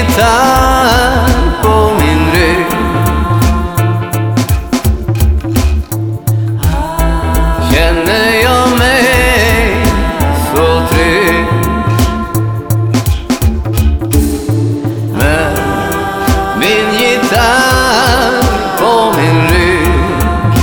gitarr på min rygg. Känner jag mig så trygg med min gitarr på min rygg.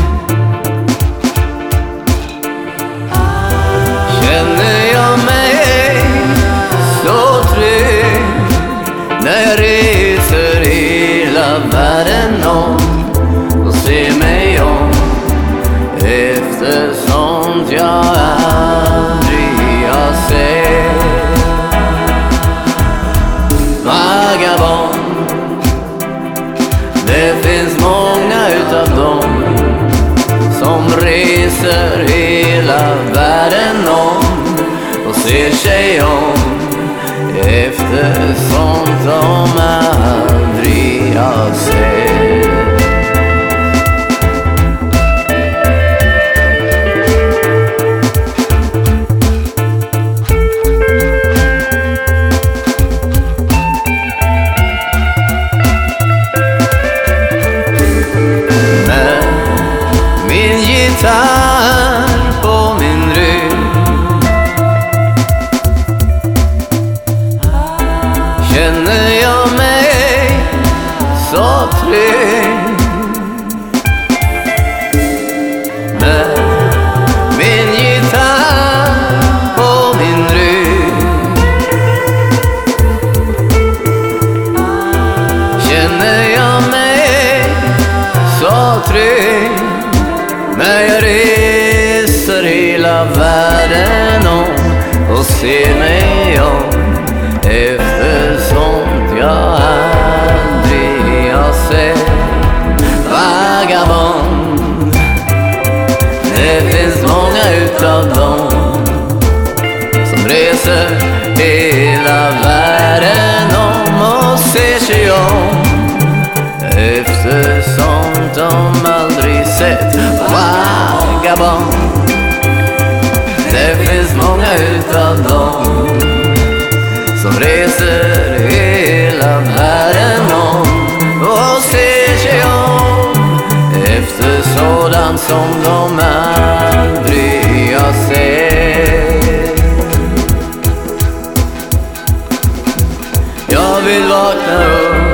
Känner jag mig så trygg när jag reser hela världen om och ser mig om efter sånt jag aldrig har sett. Vagabond, det finns många utav dem som reser hela världen om och ser sig om efter sånt de aldrig har sett. Min gitarr på min rygg. Känner jag mig så trygg med min gitarr på min rygg. Känner jag mig så trygg när jag reser hela världen om och ser mig om efter sånt jag aldrig har sett. Vagabond, det finns många utav dem som reser hela världen om och ser sig om efter sånt de aldrig sett. Vagabond, det finns många utav dem som reser hela världen om och ser sig om efter sådant som de aldrig har sett. Jag vill vakna upp